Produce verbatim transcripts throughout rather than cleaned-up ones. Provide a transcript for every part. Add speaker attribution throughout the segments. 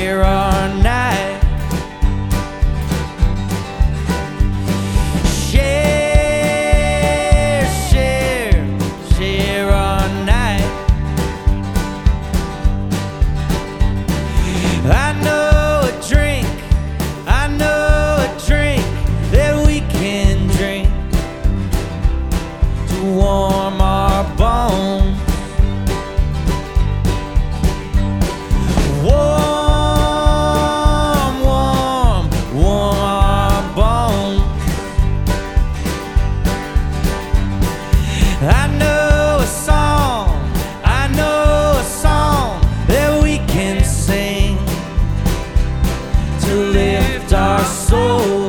Speaker 1: share our night. Share, share, share our night. I know a drink, I know a drink that we can drink to warm our bones. Warm, warm, warm our bones. I know a song, I know a song that we can sing to lift our souls.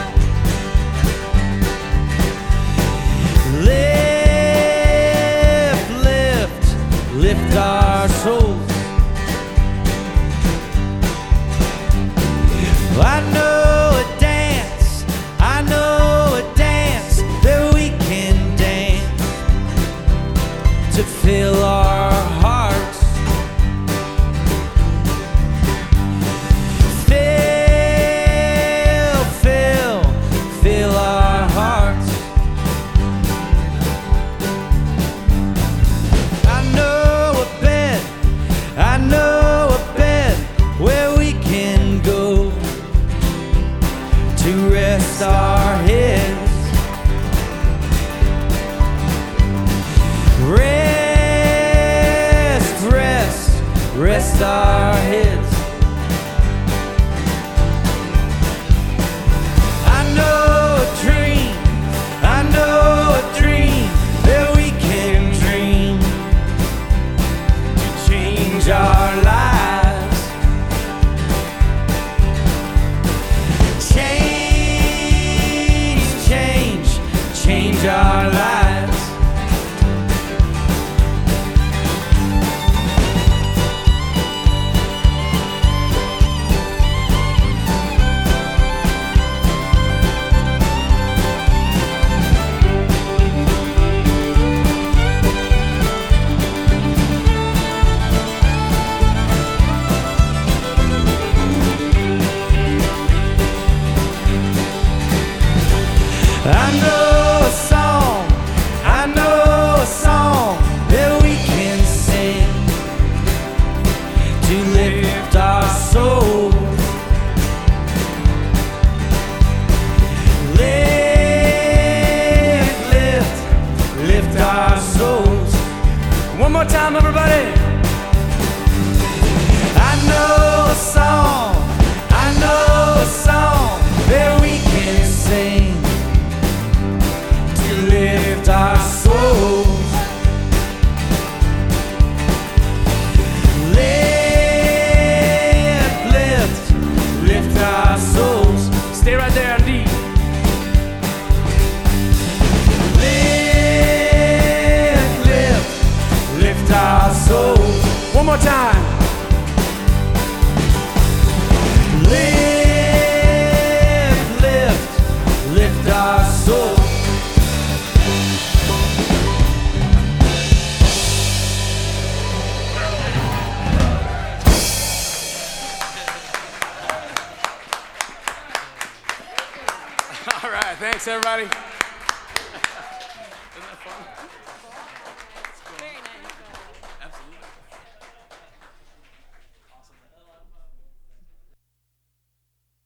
Speaker 1: Lift, lift, lift our souls. I know a dance, I know a dance that we can dance to fill our hearts. Fill, fill, fill our hearts. I know a bed, I know a bed where we can go to rest our heads. Rest, rest, rest our heads. I know a dream, I know a dream that we can dream to change our lives. Change, change, change our lives. I know a song, I know a song that we can sing to lift our souls. Lift, lift, lift our souls. One more time, everybody. I know a song, I know a song that we can sing to lift our souls. Lift, lift, lift our souls. Stay right there, Andy. Lift, lift, lift our souls. One more time. Lift, lift, lift our souls. All right, thanks everybody.